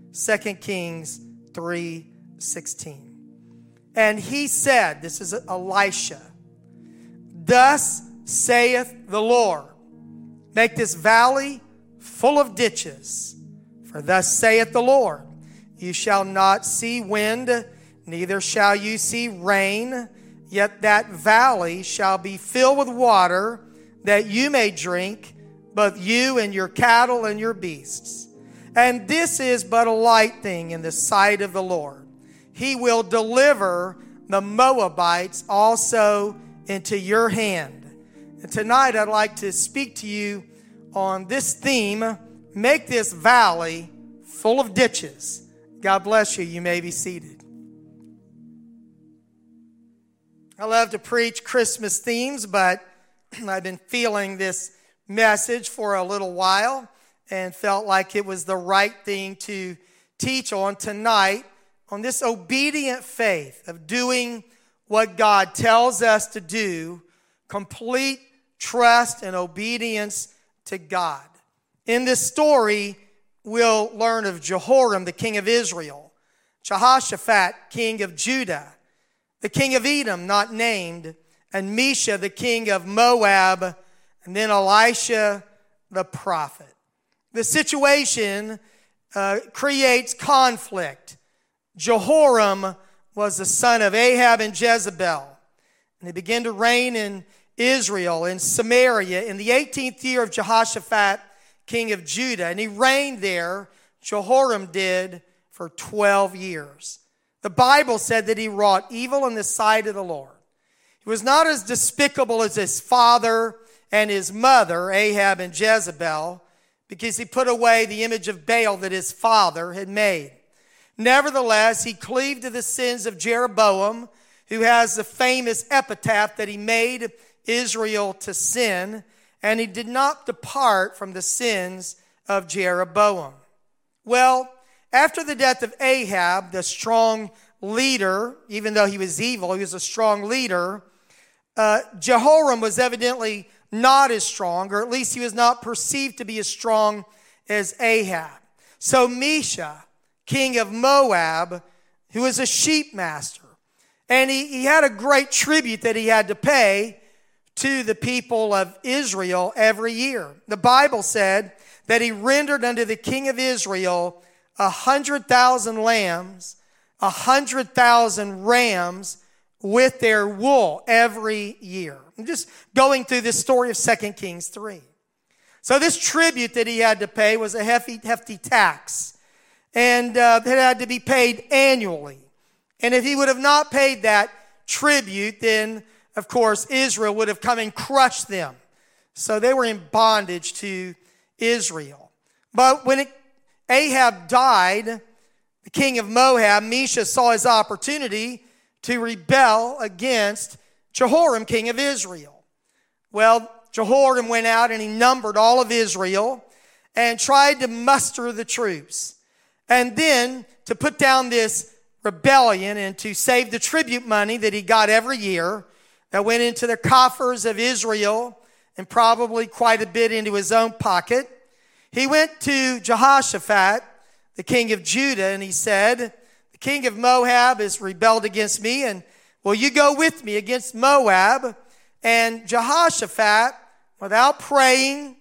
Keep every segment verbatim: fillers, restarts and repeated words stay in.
Second Kings three sixteen. And he said, this is Elisha, thus saith the Lord, make this valley full of ditches. For thus saith the Lord, you shall not see wind, neither shall you see rain, yet that valley shall be filled with water, that you may drink, both you and your cattle and your beasts. And this is but a light thing in the sight of the Lord. He will deliver the Moabites also into your hand. And tonight I'd like to speak to you on this theme, make this valley full of ditches. God bless you. You may be seated. I love to preach Christmas themes, but I've been feeling this message for a little while and felt like it was the right thing to teach on tonight on this obedient faith of doing what God tells us to do, complete trust and obedience to God. In this story, we'll learn of Jehoram, the king of Israel, Jehoshaphat, king of Judah, the king of Edom, not named, and Mesha, the king of Moab, and then Elisha, the prophet. The situation uh, creates conflict. Jehoram was the son of Ahab and Jezebel, and he began to reign in Israel, in Samaria, in the eighteenth year of Jehoshaphat, king of Judah. And he reigned there, Jehoram did, for twelve years. The Bible said that he wrought evil in the sight of the Lord. He was not as despicable as his father and his mother, Ahab and Jezebel, because he put away the image of Baal that his father had made. Nevertheless, he cleaved to the sins of Jeroboam, who has the famous epitaph that he made Israel to sin, and he did not depart from the sins of Jeroboam. Well, after the death of Ahab, the strong leader, even though he was evil, he was a strong leader, uh, Jehoram was evidently not as strong, or at least he was not perceived to be as strong as Ahab. So Mesha, king of Moab, who was a sheep master, and he, he had a great tribute that he had to pay to the people of Israel every year. The Bible said that he rendered unto the king of Israel a hundred thousand lambs, a hundred thousand rams with their wool every year. I'm just going through this story of Second Kings three. So this tribute that he had to pay was a hefty, hefty tax, and uh, it had to be paid annually. And if he would have not paid that tribute, then of course Israel would have come and crushed them. So they were in bondage to Israel. But when it, Ahab died, the king of Moab, Mesha saw his opportunity to rebel against Jehoram, king of Israel. Well, Jehoram went out and he numbered all of Israel and tried to muster the troops. And then to put down this rebellion and to save the tribute money that he got every year that went into the coffers of Israel and probably quite a bit into his own pocket, he went to Jehoshaphat, the king of Judah, and he said, the king of Moab has rebelled against me, and will you go with me against Moab? And Jehoshaphat, without praying,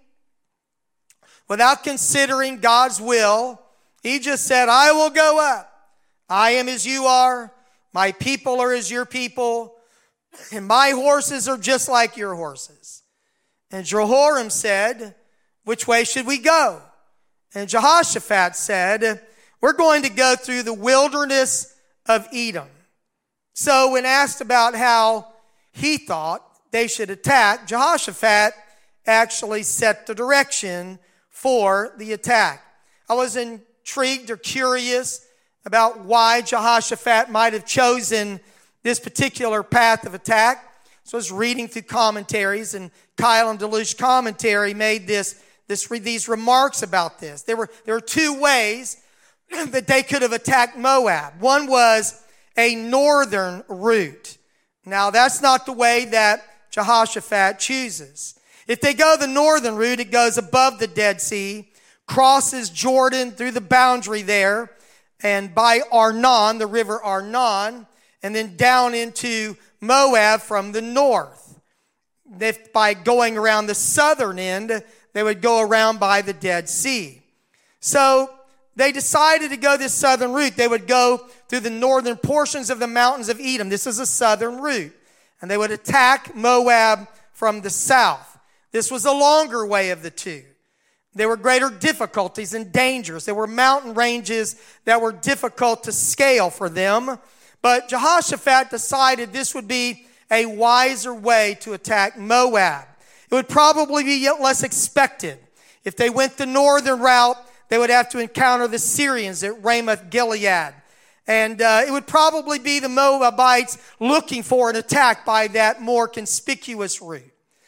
without considering God's will, he just said, I will go up. I am as you are. My people are as your people. And my horses are just like your horses. And Jehoram said, which way should we go? And Jehoshaphat said, we're going to go through the wilderness of Edom. So when asked about how he thought they should attack, Jehoshaphat actually set the direction for the attack. I was intrigued or curious about why Jehoshaphat might have chosen this particular path of attack. So I was reading through commentaries, and Kyle and Deluge commentary made this, this these remarks about this. There were, there were two ways that they could have attacked Moab. One was a northern route. Now, that's not the way that Jehoshaphat chooses. If they go the northern route, it goes above the Dead Sea, crosses Jordan through the boundary there, and by Arnon, the river Arnon, and then down into Moab from the north. If by going around the southern end, they would go around by the Dead Sea. So they decided to go this southern route. They would go through the northern portions of the mountains of Edom. This is a southern route. And they would attack Moab from the south. This was a longer way of the two. There were greater difficulties and dangers. There were mountain ranges that were difficult to scale for them. But Jehoshaphat decided this would be a wiser way to attack Moab. It would probably be yet less expected. If they went the northern route, they would have to encounter the Syrians at Ramoth Gilead. And uh, it would probably be the Moabites looking for an attack by that more conspicuous route.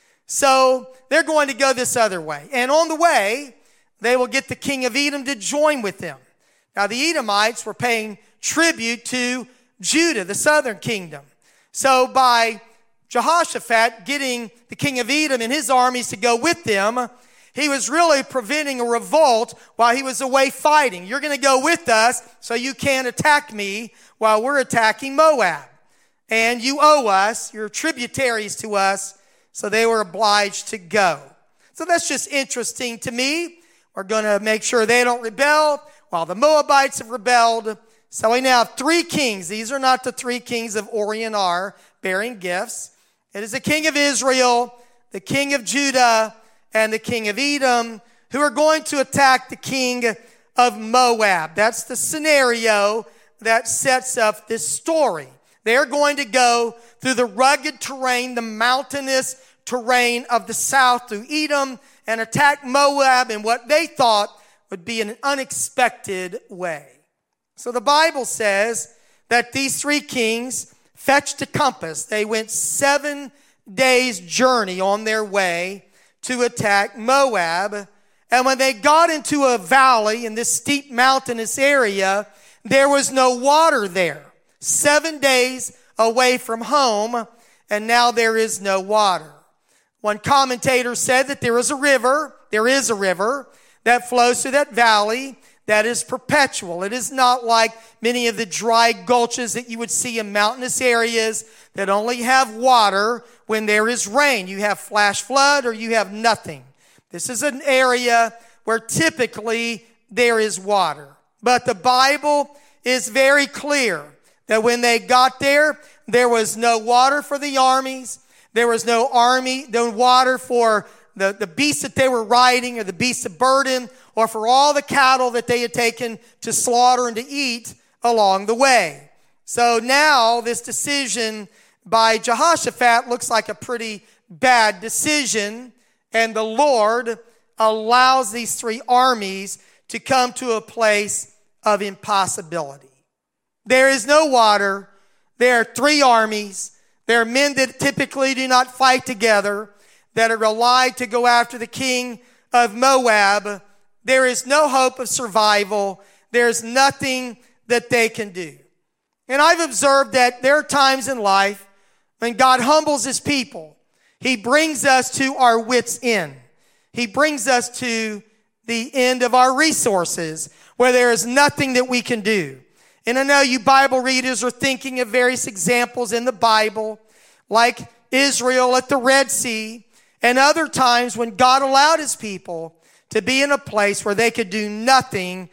So they're going to go this other way. And on the way, they will get the king of Edom to join with them. Now, the Edomites were paying tribute to Judah, the southern kingdom. So by Jehoshaphat getting the king of Edom and his armies to go with them, he was really preventing a revolt while he was away fighting. You're going to go with us so you can't attack me while we're attacking Moab. And you owe us, you're tributaries to us, so they were obliged to go. So that's just interesting to me. We're going to make sure they don't rebel while the Moabites have rebelled. So we now have three kings. These are not the three kings of Orient are bearing gifts. It is the king of Israel, the king of Judah, and the king of Edom, who are going to attack the king of Moab. That's the scenario that sets up this story. They're going to go through the rugged terrain, the mountainous terrain of the south through Edom, and attack Moab in what they thought would be an unexpected way. So the Bible says that these three kings fetched a compass. They went seven days' journey on their way to attack Moab. And when they got into a valley in this steep mountainous area, there was no water there. Seven days away from home, and now there is no water. One commentator said that there is a river, there is a river that flows through that valley that is perpetual. It is not like many of the dry gulches that you would see in mountainous areas that only have water when there is rain. You have flash flood or you have nothing. This is an area where typically there is water. But the Bible is very clear that when they got there, there was no water for the armies. There was no army, no water for the, the beasts that they were riding or the beasts of burden or for all the cattle that they had taken to slaughter and to eat along the way. So now this decision by Jehoshaphat looks like a pretty bad decision, and the Lord allows these three armies to come to a place of impossibility. There is no water. There are three armies. There are men that typically do not fight together, that are allied to go after the king of Moab. There is no hope of survival. There's nothing that they can do. And I've observed that there are times in life when God humbles his people. He brings us to our wits' end. He brings us to the end of our resources where there is nothing that we can do. And I know you Bible readers are thinking of various examples in the Bible, like Israel at the Red Sea, and other times when God allowed his people to be in a place where they could do nothing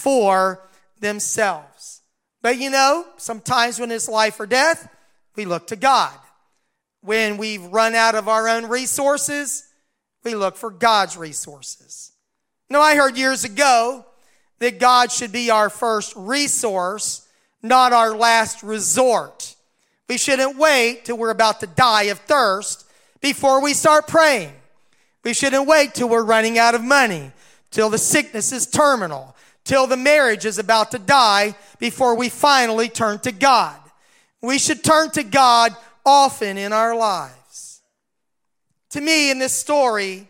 for themselves. But you know, sometimes when it's life or death, we look to God. When we've run out of our own resources, we look for God's resources. Now, I heard years ago that God should be our first resource, not our last resort. We shouldn't wait till we're about to die of thirst before we start praying. We shouldn't wait till we're running out of money, till the sickness is terminal, till the marriage is about to die before we finally turn to God. We should turn to God often in our lives. To me, in this story,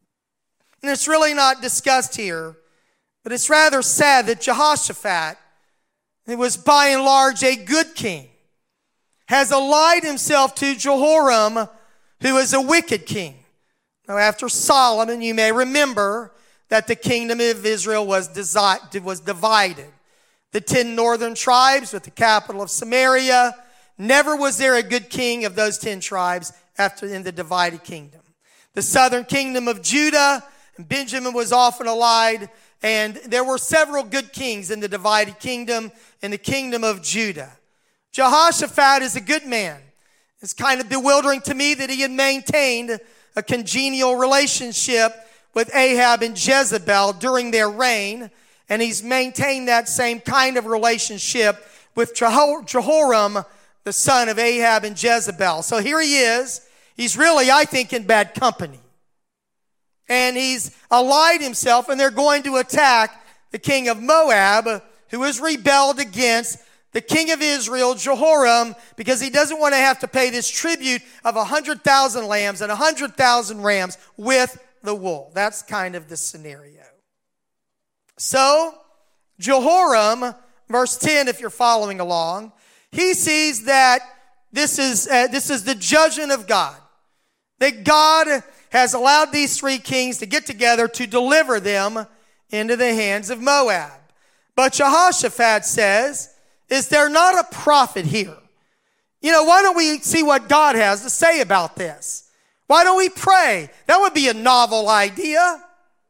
and it's really not discussed here, but it's rather sad that Jehoshaphat, who was by and large a good king, has allied himself to Jehoram, who is a wicked king. Now, after Solomon, you may remember that the kingdom of Israel was, desi- was divided. The the ten northern tribes with the capital of Samaria. Never was there a good king of those ten tribes after in the divided kingdom. The southern kingdom of Judah and Benjamin was often allied, and there were several good kings in the divided kingdom in the kingdom of Judah. Jehoshaphat is a good man. It's kind of bewildering to me that he had maintained a congenial relationship with Ahab and Jezebel during their reign, and he's maintained that same kind of relationship with Jehoram, the son of Ahab and Jezebel. So here he is. He's really, I think, in bad company. And he's allied himself, and they're going to attack the king of Moab, who has rebelled against the king of Israel, Jehoram, because he doesn't want to have to pay this tribute of one hundred thousand lambs and one hundred thousand rams with the wool. That's kind of the scenario. So, Jehoram, verse ten, if you're following along, he sees that this is, uh, this is the judgment of God. That God has allowed these three kings to get together to deliver them into the hands of Moab. But Jehoshaphat says, is there not a prophet here? You know, why don't we see what God has to say about this? Why don't we pray? That would be a novel idea.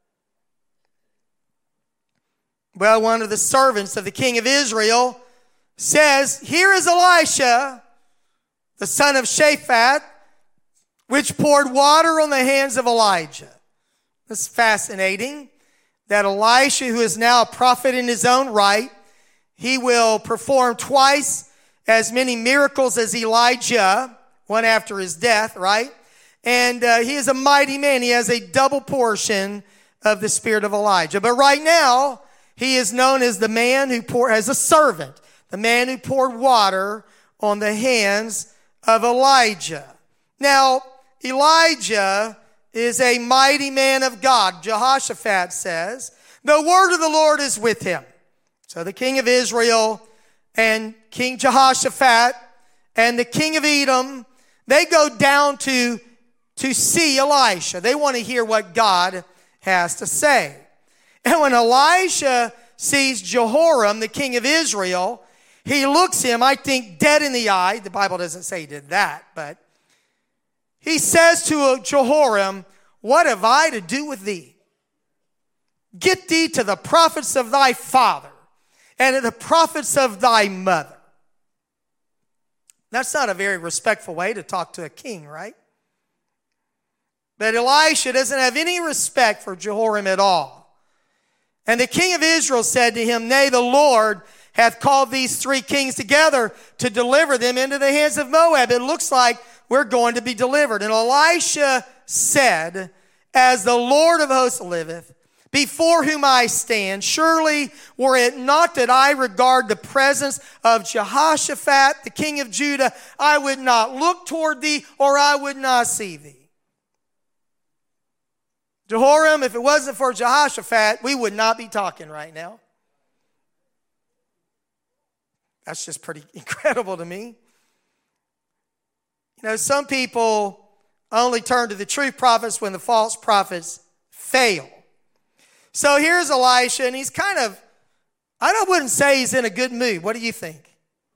Well, one of the servants of the king of Israel says, here is Elisha, the son of Shaphat, which poured water on the hands of Elijah. It's fascinating that Elisha, who is now a prophet in his own right, he will perform twice as many miracles as Elijah, one after his death, right? And uh, he is a mighty man. He has a double portion of the spirit of Elijah. But right now, he is known as the man who poured, as a servant, the man who poured water on the hands of Elijah. Now, Elijah is a mighty man of God. Jehoshaphat says, the word of the Lord is with him. So the king of Israel and King Jehoshaphat and the king of Edom, they go down to, to see Elisha. They want to hear what God has to say. And when Elisha sees Jehoram, the king of Israel, he looks him, I think, dead in the eye. The Bible doesn't say he did that, but he says to Jehoram, what have I to do with thee? Get thee to the prophets of thy father and to the prophets of thy mother. That's not a very respectful way to talk to a king, right? But Elisha doesn't have any respect for Jehoram at all. And the king of Israel said to him, nay, the Lord hath called these three kings together to deliver them into the hands of Moab. It looks like we're going to be delivered. And Elisha said, as the Lord of hosts liveth, before whom I stand, surely were it not that I regard the presence of Jehoshaphat, the king of Judah, I would not look toward thee, or I would not see thee. Jehoram, if it wasn't for Jehoshaphat, we would not be talking right now. That's just pretty incredible to me. You know, some people only turn to the true prophets when the false prophets fail. So here's Elisha, and he's kind of, I wouldn't say he's in a good mood. What do you think?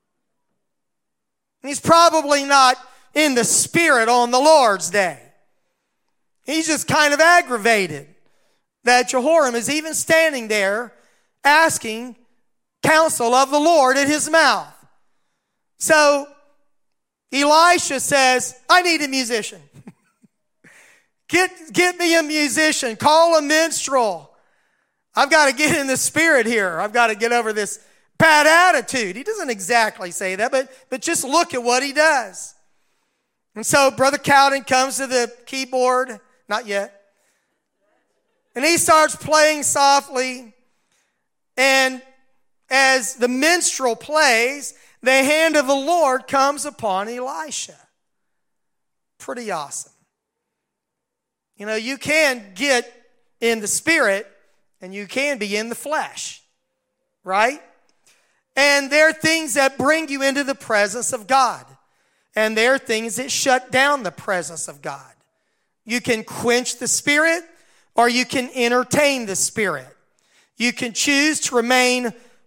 He's probably not in the spirit on the Lord's day. He's just kind of aggravated that Jehoram is even standing there asking counsel of the Lord at his mouth. So Elisha says, I need a musician. get, get me a musician. Call a minstrel. I've got to get in the spirit here. I've got to get over this bad attitude. He doesn't exactly say that, but, but just look at what he does. And so Brother Cowden comes to the keyboard. Not yet. And he starts playing softly. And as the minstrel plays, the hand of the Lord comes upon Elisha. Pretty awesome. You know, you can get in the spirit and you can be in the flesh, right? And there are things that bring you into the presence of God. And there are things that shut down the presence of God. You can quench the spirit or you can entertain the spirit. You can choose to remain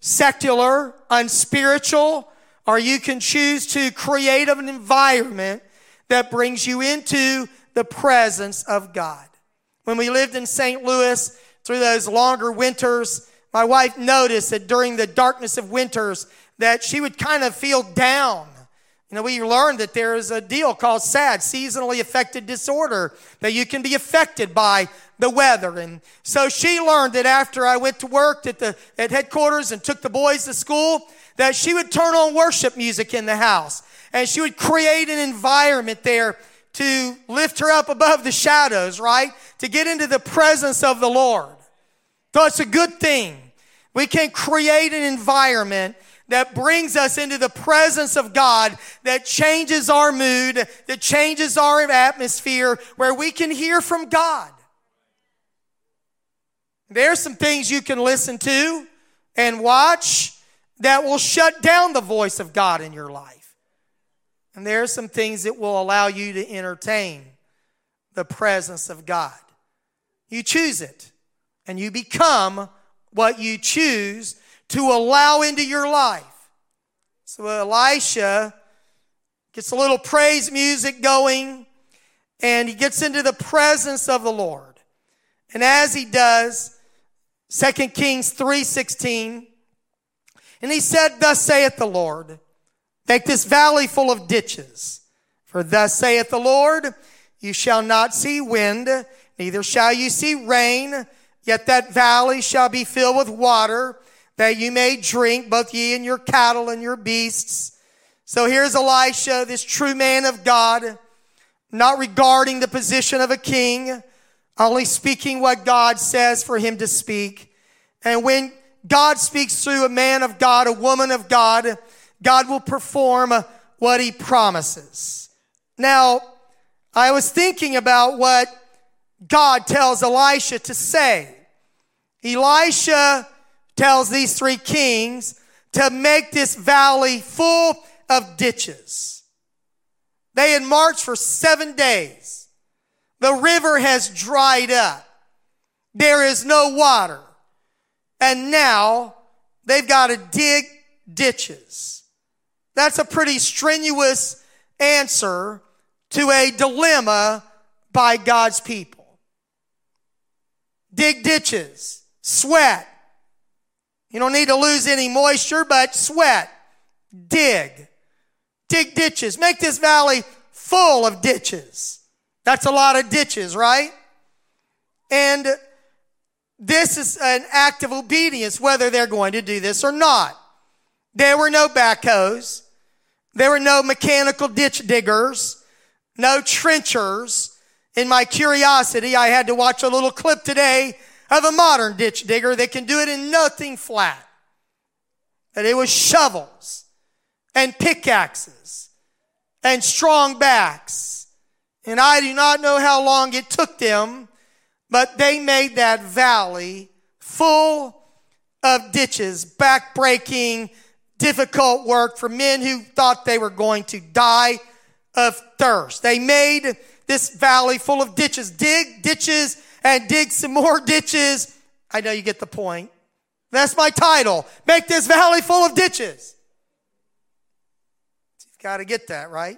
secular, unspiritual, or you can choose to create an environment that brings you into the presence of God. When we lived in Saint Louis through those longer winters, my wife noticed that during the darkness of winters that she would kind of feel down. You know, we learned that there is a deal called S A D, seasonally affected disorder, that you can be affected by the weather. And so she learned that after I went to work at the at headquarters and took the boys to school, that she would turn on worship music in the house. And she would create an environment there to lift her up above the shadows, right? To get into the presence of the Lord. So it's a good thing. We can create an environment that brings us into the presence of God, that changes our mood, that changes our atmosphere, where we can hear from God. There's some things you can listen to and watch that will shut down the voice of God in your life. And there are some things that will allow you to entertain the presence of God. You choose it, and you become what you choose to allow into your life. So Elisha gets a little praise music going, and he gets into the presence of the Lord. And as he does, Second Kings three sixteen, and he said, "Thus saith the Lord, make this valley full of ditches. For thus saith the Lord, you shall not see wind, neither shall you see rain, yet that valley shall be filled with water, that you may drink, both ye and your cattle and your beasts." So here's Elisha, this true man of God, not regarding the position of a king, only speaking what God says for him to speak. And when God speaks through a man of God, a woman of God, God will perform what he promises. Now, I was thinking about what God tells Elisha to say. Elisha tells these three kings to make this valley full of ditches. They had marched for seven days. The river has dried up. There is no water. And now they've got to dig ditches. That's a pretty strenuous answer to a dilemma by God's people. Dig ditches, sweat. You don't need to lose any moisture, but sweat. Dig. Dig ditches. Make this valley full of ditches. That's a lot of ditches, right? And this is an act of obedience, whether they're going to do this or not. There were no backhoes. There were no mechanical ditch diggers, no trenchers. In my curiosity, I had to watch a little clip today of a modern ditch digger that can do it in nothing flat. And it was shovels and pickaxes and strong backs. And I do not know how long it took them, but they made that valley full of ditches, back-breaking, difficult work for men who thought they were going to die of thirst. They made this valley full of ditches. Dig ditches and dig some more ditches. I know you get the point. That's my title. Make this valley full of ditches. You've got to get that, right?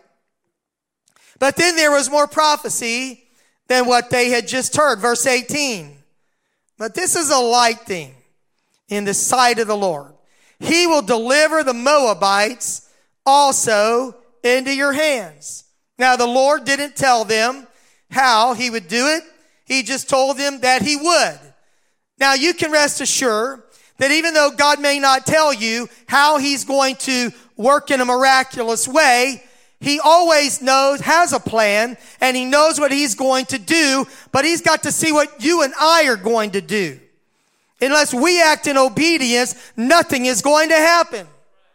But then there was more prophecy than what they had just heard. Verse eighteen. But this is a light thing in the sight of the Lord. He will deliver the Moabites also into your hands. Now the Lord didn't tell them how he would do it. He just told them that he would. Now you can rest assured that even though God may not tell you how he's going to work in a miraculous way, he always knows, has a plan, and he knows what he's going to do, but he's got to see what you and I are going to do. Unless we act in obedience, nothing is going to happen.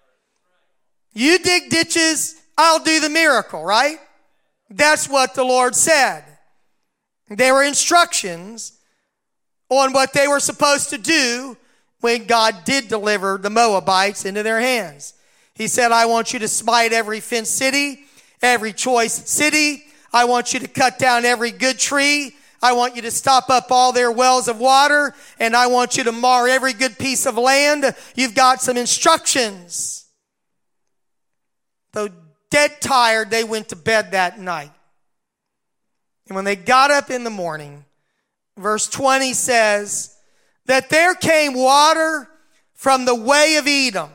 You dig ditches, I'll do the miracle, right? That's what the Lord said. There were instructions on what they were supposed to do when God did deliver the Moabites into their hands. He said, I want you to smite every fenced city, every choice city. I want you to cut down every good tree. I want you to stop up all their wells of water, and I want you to mar every good piece of land. You've got some instructions. Though dead tired, they went to bed that night. And when they got up in the morning, verse twenty says that there came water from the way of Edom,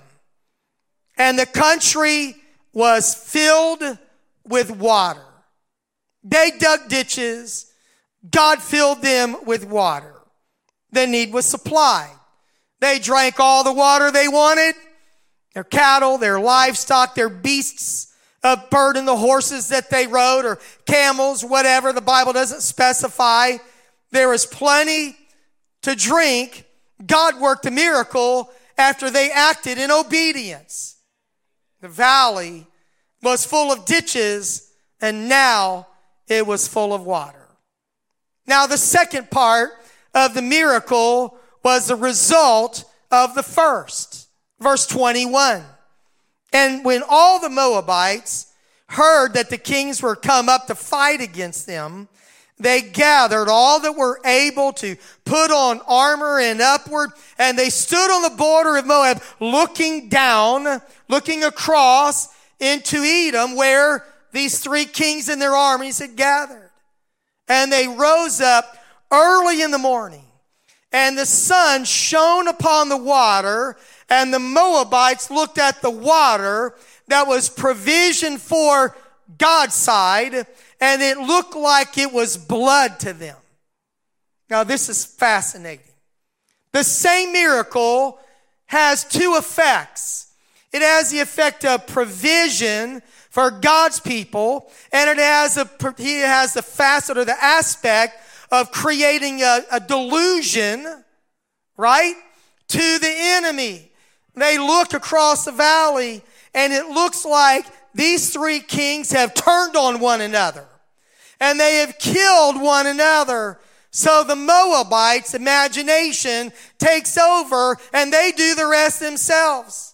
and the country was filled with water. They dug ditches. God filled them with water. The need was supplied. They drank all the water they wanted. Their cattle, their livestock, their beasts of burden, the horses that they rode, or camels, whatever. The Bible doesn't specify. There was plenty to drink. God worked a miracle after they acted in obedience. The valley was full of ditches, and now it was full of water. Now, the second part of the miracle was the result of the first. Verse twenty-one. And when all the Moabites heard that the kings were come up to fight against them, they gathered all that were able to put on armor and upward, and they stood on the border of Moab, looking down, looking across into Edom, where these three kings and their armies had gathered. And they rose up early in the morning, and the sun shone upon the water, and the Moabites looked at the water that was provision for God's side, and it looked like it was blood to them. Now, this is fascinating. The same miracle has two effects. It has the effect of provision for God's people, and it has a he has the facet or the aspect of creating a, a delusion, right, to the enemy. They look across the valley, and it looks like these three kings have turned on one another, and they have killed one another. So the Moabites' imagination takes over, and they do the rest themselves.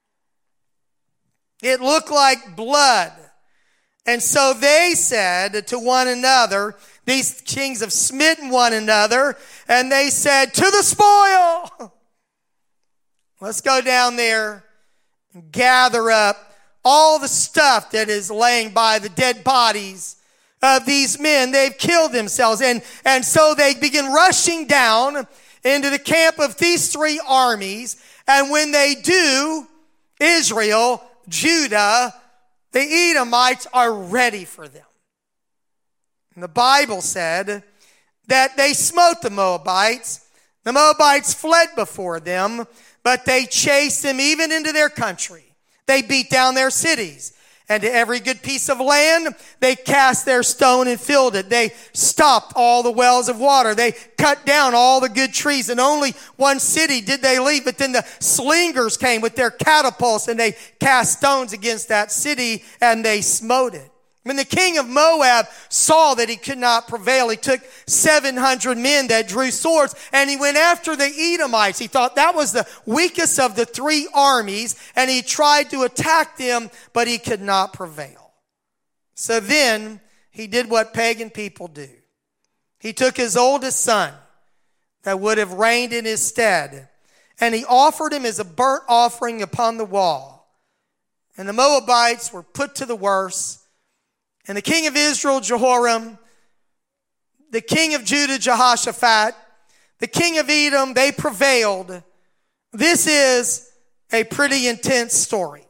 It looked like blood. And so they said to one another, these kings have smitten one another, and they said, to the spoil. Let's go down there and gather up all the stuff that is laying by the dead bodies of these men. They've killed themselves. And, and so they begin rushing down into the camp of these three armies. And when they do, Israel, Judah, the Edomites are ready for them. And the Bible said that they smote the Moabites. The Moabites fled before them, but they chased them even into their country. They beat down their cities. And to every good piece of land, they cast their stone and filled it. They stopped all the wells of water. They cut down all the good trees. And only one city did they leave. But then the slingers came with their catapults, and they cast stones against that city, and they smote it. When the king of Moab saw that he could not prevail, he took seven hundred men that drew swords, and he went after the Edomites. He thought that was the weakest of the three armies, and he tried to attack them, but he could not prevail. So then he did what pagan people do. He took his oldest son that would have reigned in his stead, and he offered him as a burnt offering upon the wall. And the Moabites were put to the worst. And the king of Israel, Jehoram, the king of Judah, Jehoshaphat, the king of Edom, they prevailed. This is a pretty intense story.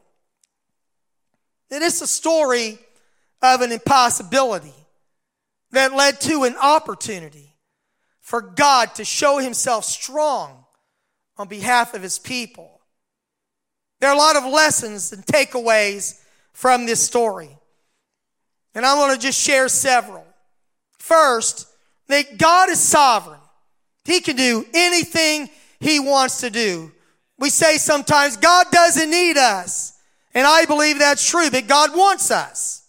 It is a story of an impossibility that led to an opportunity for God to show himself strong on behalf of his people. There are a lot of lessons and takeaways from this story. And I want to just share several. First, that God is sovereign. He can do anything he wants to do. We say sometimes God doesn't need us. And I believe that's true, but God wants us.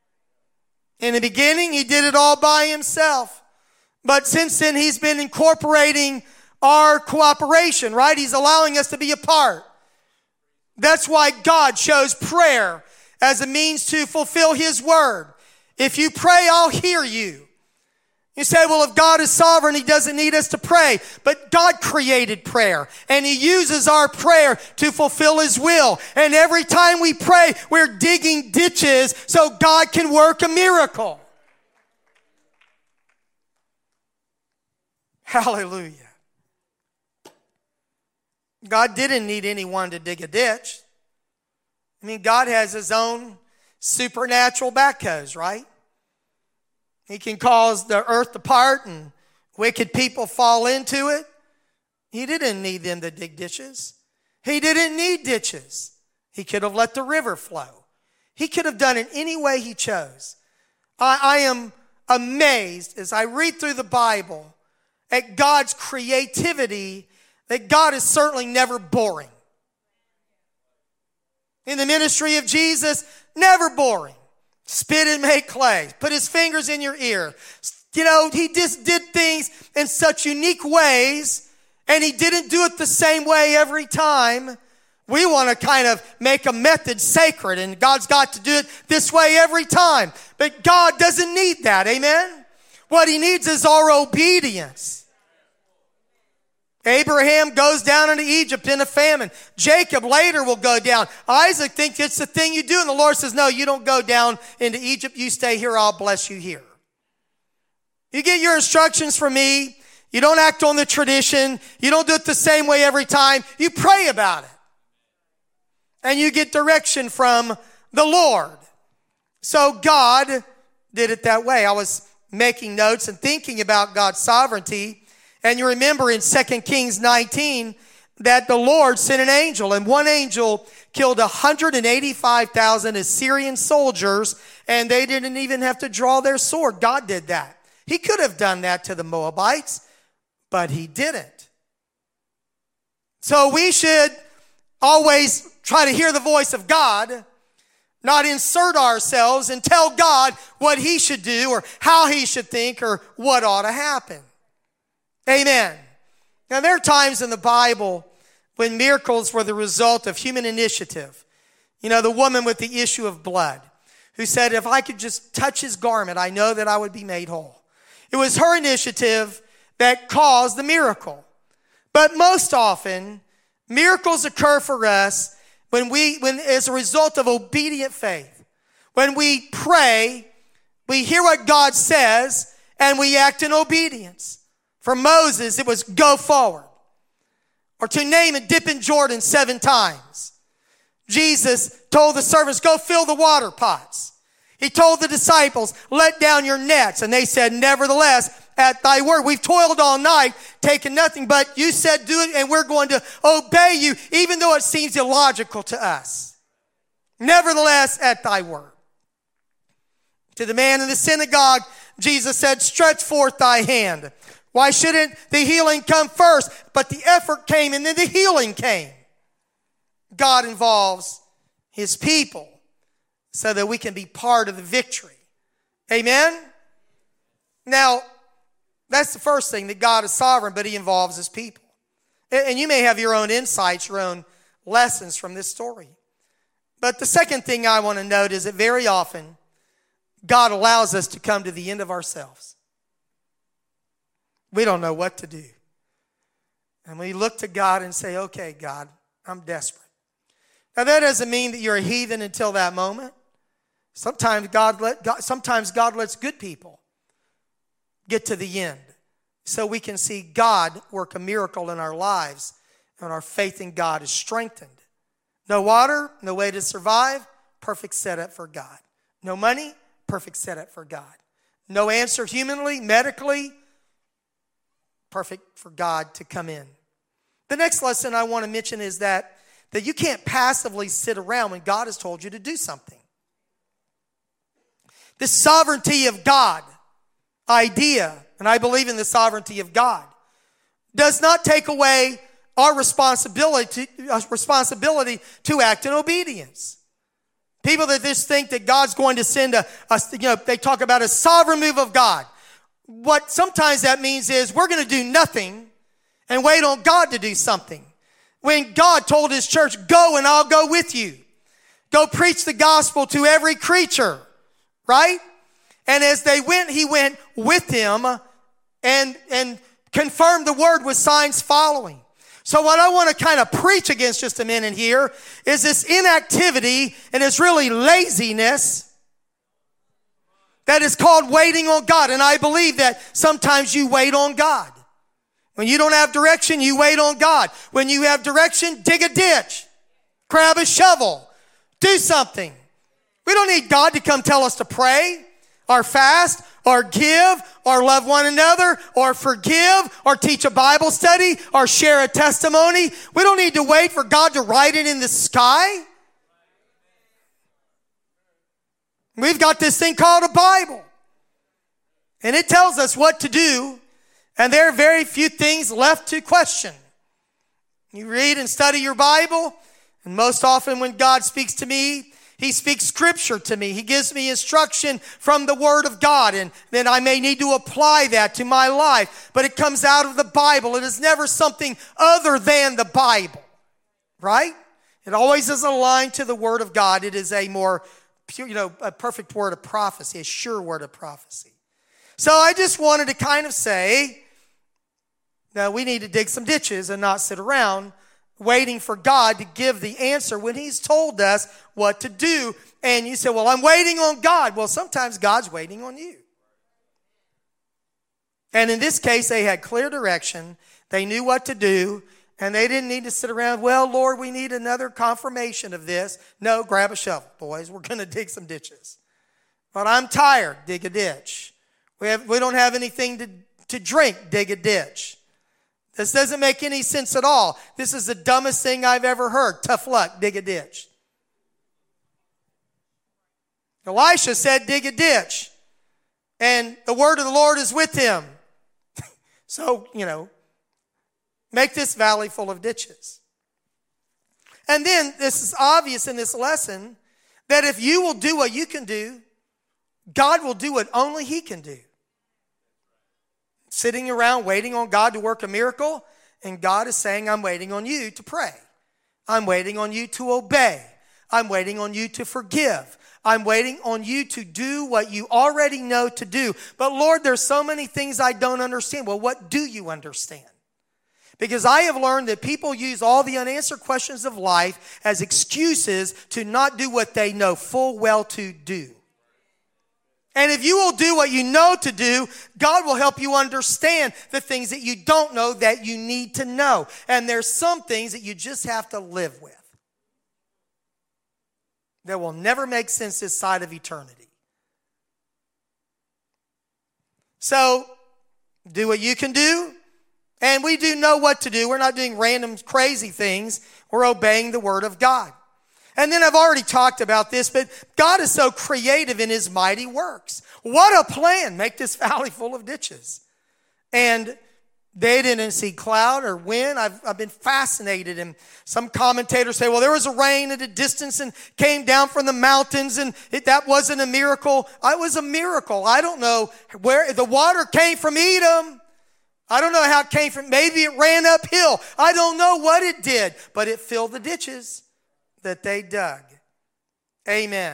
In the beginning, he did it all by himself. But since then, he's been incorporating our cooperation, right? He's allowing us to be a part. That's why God chose prayer as a means to fulfill his word. If you pray, I'll hear you. You say, well, if God is sovereign, he doesn't need us to pray. But God created prayer, and he uses our prayer to fulfill his will. And every time we pray, we're digging ditches so God can work a miracle. Hallelujah. God didn't need anyone to dig a ditch. I mean, God has his own supernatural backhoes, right? He can cause the earth to part and wicked people fall into it. He didn't need them to dig ditches. He didn't need ditches. He could have let the river flow. He could have done it any way he chose. I, I am amazed as I read through the Bible at God's creativity, that God is certainly never boring. In the ministry of Jesus, never boring. Spit and make clay. Put his fingers in your ear. You know, he just did things in such unique ways, and he didn't do it the same way every time. We want to kind of make a method sacred, and God's got to do it this way every time. But God doesn't need that, amen? What he needs is our obedience. Abraham goes down into Egypt in a famine. Jacob later will go down. Isaac thinks it's the thing you do. And the Lord says, no, you don't go down into Egypt. You stay here. I'll bless you here. You get your instructions from me. You don't act on the tradition. You don't do it the same way every time. You pray about it. And you get direction from the Lord. So God did it that way. I was making notes and thinking about God's sovereignty. And you remember in Second Kings nineteen that the Lord sent an angel, and one angel killed one hundred eighty-five thousand Assyrian soldiers, and they didn't even have to draw their sword. God did that. He could have done that to the Moabites, but he didn't. So we should always try to hear the voice of God, not insert ourselves and tell God what he should do or how he should think or what ought to happen. Amen. Now, there are times in the Bible when miracles were the result of human initiative. You know, the woman with the issue of blood who said, if I could just touch his garment, I know that I would be made whole. It was her initiative that caused the miracle. But most often, miracles occur for us when we, when as a result of obedient faith. When we pray, we hear what God says, and we act in obedience. For Moses, it was go forward. Or to name it, dip in Jordan seven times. Jesus told the servants, go fill the water pots. He told the disciples, let down your nets. And they said, nevertheless, at thy word. We've toiled all night, taken nothing, but you said do it, and we're going to obey you, even though it seems illogical to us. Nevertheless, at thy word. To the man in the synagogue, Jesus said, stretch forth thy hand. Why shouldn't the healing come first? But the effort came and then the healing came. God involves his people so that we can be part of the victory. Amen? Now, that's the first thing, that God is sovereign, but he involves his people. And you may have your own insights, your own lessons from this story. But the second thing I want to note is that very often God allows us to come to the end of ourselves. We don't know what to do. And we look to God and say, okay, God, I'm desperate. Now, that doesn't mean that you're a heathen until that moment. Sometimes God, let, God, sometimes God lets good people get to the end so we can see God work a miracle in our lives and our faith in God is strengthened. No water, no way to survive, perfect setup for God. No money, perfect setup for God. No answer humanly, medically, perfect for God to come in. The next lesson I want to mention is that, that you can't passively sit around when God has told you to do something. The sovereignty of God idea, and I believe in the sovereignty of God, does not take away our responsibility to, uh, responsibility to act in obedience. People that just think that God's going to send a, a, you know, they talk about a sovereign move of God. What sometimes that means is we're going to do nothing and wait on God to do something. When God told his church, go and I'll go with you. Go preach the gospel to every creature, right? And as they went, he went with them and, and confirm the word with signs following. So what I want to kind of preach against just a minute here is this inactivity, and it's really laziness that is called waiting on God. And I believe that sometimes you wait on God. When you don't have direction, you wait on God. When you have direction, dig a ditch, grab a shovel, do something. We don't need God to come tell us to pray or fast or give or love one another or forgive or teach a Bible study or share a testimony. We don't need to wait for God to write it in the sky. We've got this thing called a Bible, and it tells us what to do, and there are very few things left to question. You read and study your Bible, and most often when God speaks to me, He speaks scripture to me. He gives me instruction from the Word of God, and then I may need to apply that to my life. But it comes out of the Bible. It is never something other than the Bible, right? It always is aligned to the Word of God. It is a more pure, you know, a perfect word of prophecy, a sure word of prophecy. So I just wanted to kind of say that we need to dig some ditches and not sit around waiting for God to give the answer when He's told us what to do. And you say, well, I'm waiting on God. Well, sometimes God's waiting on you. And in this case, they had clear direction. They knew what to do. And they didn't need to sit around, well, Lord, we need another confirmation of this. No, grab a shovel, boys. We're going to dig some ditches. But I'm tired. Dig a ditch. We have, we don't have anything to, to drink. Dig a ditch. This doesn't make any sense at all. This is the dumbest thing I've ever heard. Tough luck, dig a ditch. Elisha said, dig a ditch. And the word of the Lord is with him. So, you know, make this valley full of ditches. And then this is obvious in this lesson that if you will do what you can do, God will do what only He can do. Sitting around waiting on God to work a miracle, and God is saying, I'm waiting on you to pray. I'm waiting on you to obey. I'm waiting on you to forgive. I'm waiting on you to do what you already know to do. But Lord, there's so many things I don't understand. Well, what do you understand? Because I have learned that people use all the unanswered questions of life as excuses to not do what they know full well to do. And if you will do what you know to do, God will help you understand the things that you don't know that you need to know. And there's some things that you just have to live with that will never make sense this side of eternity. So, do what you can do. And we do know what to do. We're not doing random crazy things. We're obeying the Word of God. And then I've already talked about this, but God is so creative in His mighty works. What a plan. Make this valley full of ditches. And they didn't see cloud or wind. I've, I've been fascinated. And some commentators say, well, there was a rain at a distance and came down from the mountains, and it, that wasn't a miracle. It was a miracle. I don't know where the water came from Edom. I don't know how it came from. Maybe it ran uphill. I don't know what it did, but it filled the ditches that they dug. Amen.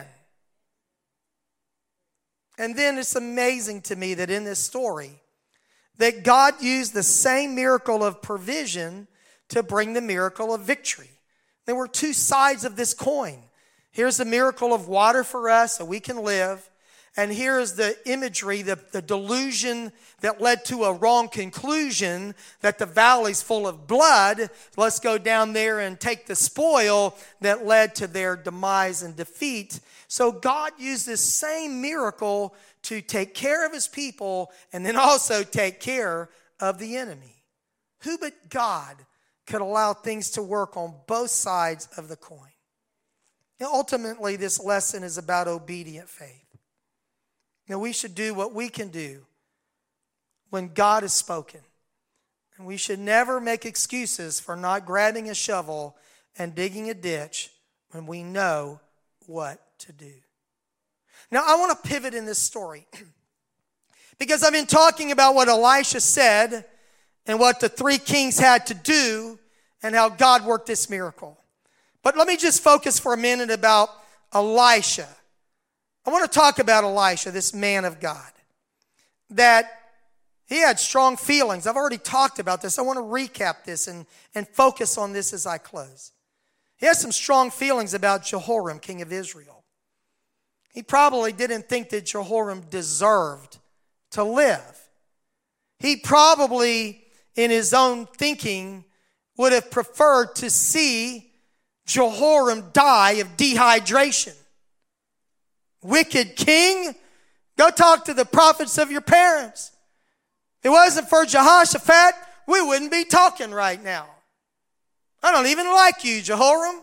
And then it's amazing to me that in this story, that God used the same miracle of provision to bring the miracle of victory. There were two sides of this coin. Here's the miracle of water for us so we can live. And here is the imagery, the, the delusion that led to a wrong conclusion that the valley's full of blood. Let's go down there and take the spoil that led to their demise and defeat. So God used this same miracle to take care of His people and then also take care of the enemy. Who but God could allow things to work on both sides of the coin? Now, ultimately, this lesson is about obedient faith. Now, we should do what we can do when God has spoken. And we should never make excuses for not grabbing a shovel and digging a ditch when we know what to do. Now, I want to pivot in this story because I've been talking about what Elisha said and what the three kings had to do and how God worked this miracle. But let me just focus for a minute about Elisha. I want to talk about Elisha, this man of God, that He had strong feelings. I've already talked about this. I want to recap this and, and focus on this as I close. He had some strong feelings about Jehoram, king of Israel. He probably didn't think that Jehoram deserved to live. He probably, in his own thinking, would have preferred to see Jehoram die of dehydration. Wicked king, go talk to the prophets of your parents. If it wasn't for Jehoshaphat, we wouldn't be talking right now. I don't even like you, Jehoram.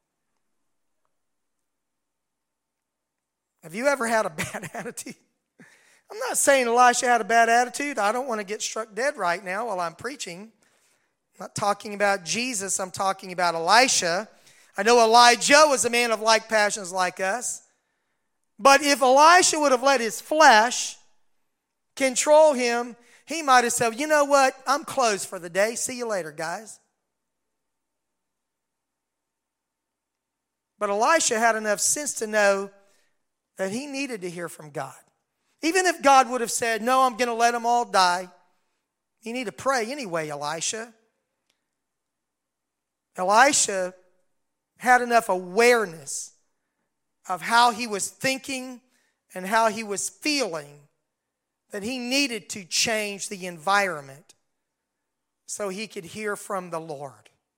Have you ever had a bad attitude? I'm not saying Elisha had a bad attitude. I don't want to get struck dead right now while I'm preaching. I'm not talking about Jesus. I'm talking about Elisha. I know Elijah was a man of like passions like us. But if Elisha would have let his flesh control him, he might have said, you know what? I'm closed for the day. See you later, guys. But Elisha had enough sense to know that he needed to hear from God. Even if God would have said, no, I'm going to let them all die, you need to pray anyway, Elisha. Elisha had enough awareness of how he was thinking and how he was feeling that he needed to change the environment so he could hear from the Lord.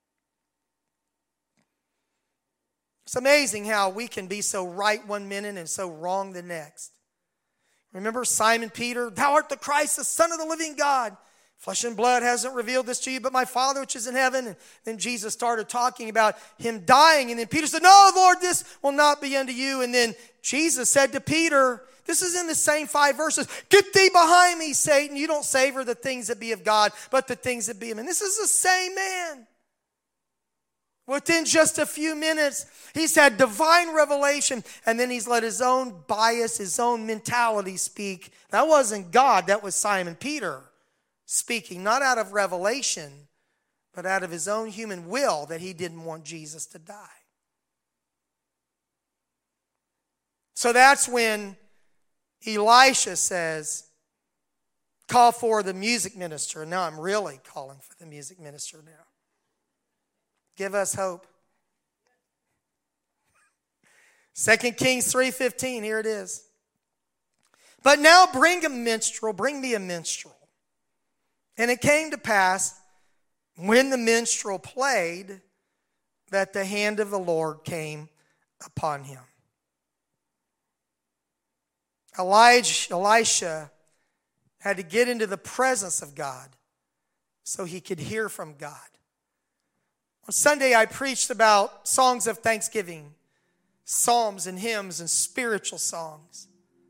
It's amazing how we can be so right one minute and so wrong the next. Remember Simon Peter, thou art the Christ, the Son of the living God. Flesh and blood hasn't revealed this to you, but my Father which is in heaven. And then Jesus started talking about him dying. And then Peter said, no, Lord, this will not be unto you. And then Jesus said to Peter, this is in the same five verses, get thee behind me, Satan. You don't savor the things that be of God, but the things that be of man. This is the same man. Within just a few minutes, he's had divine revelation, and then he's let his own bias, his own mentality speak. That wasn't God, that was Simon Peter speaking, not out of revelation, but out of his own human will that he didn't want Jesus to die. So that's when Elisha says, call for the music minister. Now I'm really calling for the music minister now. Give us hope. Second Kings three fifteen, here it is. But now bring a minstrel, bring me a minstrel. And it came to pass, when the minstrel played, that the hand of the Lord came upon him. Elijah, Elisha had to get into the presence of God so he could hear from God. On Sunday, I preached about songs of thanksgiving, psalms and hymns and spiritual songs.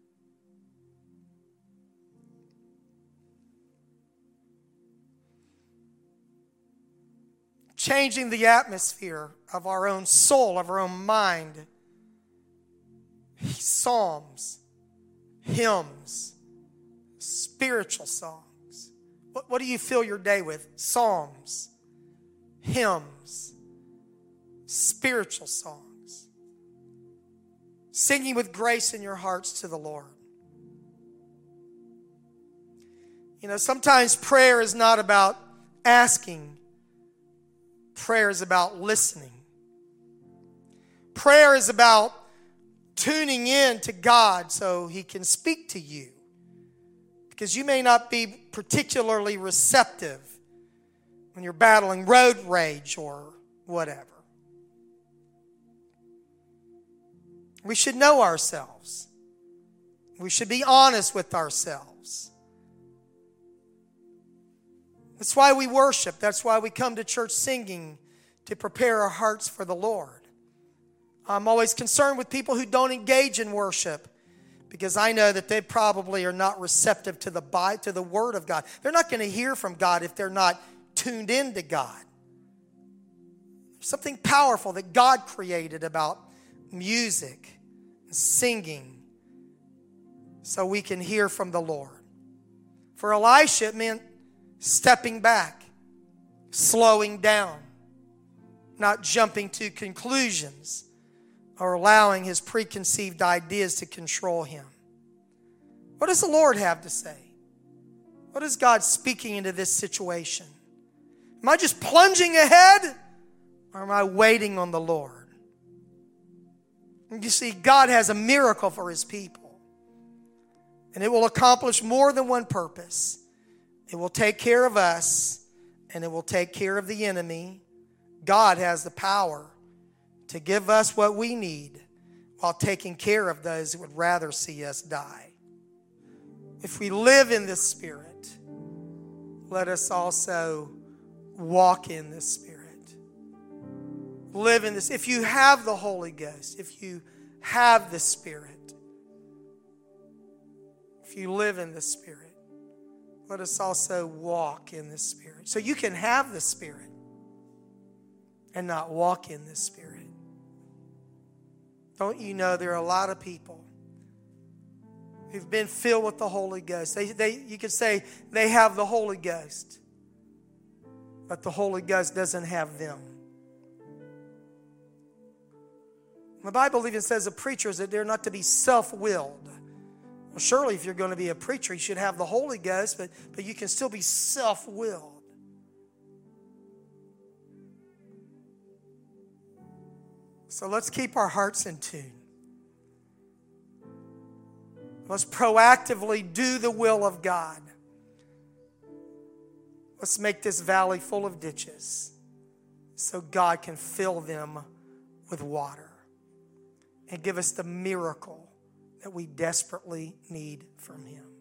Changing the atmosphere of our own soul, of our own mind. Psalms, hymns, spiritual songs. What, what do you fill your day with? Psalms, hymns, spiritual songs. Singing with grace in your hearts to the Lord. You know, sometimes prayer is not about asking. Prayer is about listening. Prayer is about tuning in to God so he can speak to you. Because you may not be particularly receptive when you're battling road rage or whatever. We should know ourselves. We should be honest with ourselves. That's why we worship. That's why we come to church singing, to prepare our hearts for the Lord. I'm always concerned with people who don't engage in worship because I know that they probably are not receptive to the to the Word of God. They're not going to hear from God if they're not tuned into God. There's something powerful that God created about music, singing, so we can hear from the Lord. For Elisha, it meant stepping back, slowing down, not jumping to conclusions or allowing his preconceived ideas to control him. What does the Lord have to say? What is God speaking into this situation? Am I just plunging ahead, or am I waiting on the Lord? You see, God has a miracle for His people, and it will accomplish more than one purpose. It will take care of us, and it will take care of the enemy. God has the power to give us what we need while taking care of those who would rather see us die. If we live in the Spirit, let us also walk in the Spirit. Live in this. If you have the Holy Ghost, if you have the Spirit, if you live in the Spirit, let us also walk in the Spirit. So you can have the Spirit and not walk in the Spirit. Don't you know there are a lot of people who've been filled with the Holy Ghost. They, they, you could say they have the Holy Ghost, but the Holy Ghost doesn't have them. The Bible even says of preachers that they're not to be self-willed. Well, surely if you're going to be a preacher, you should have the Holy Ghost, but, but you can still be self-willed. So let's keep our hearts in tune. Let's proactively do the will of God. Let's make this valley full of ditches so God can fill them with water and give us the miracle that we desperately need from Him.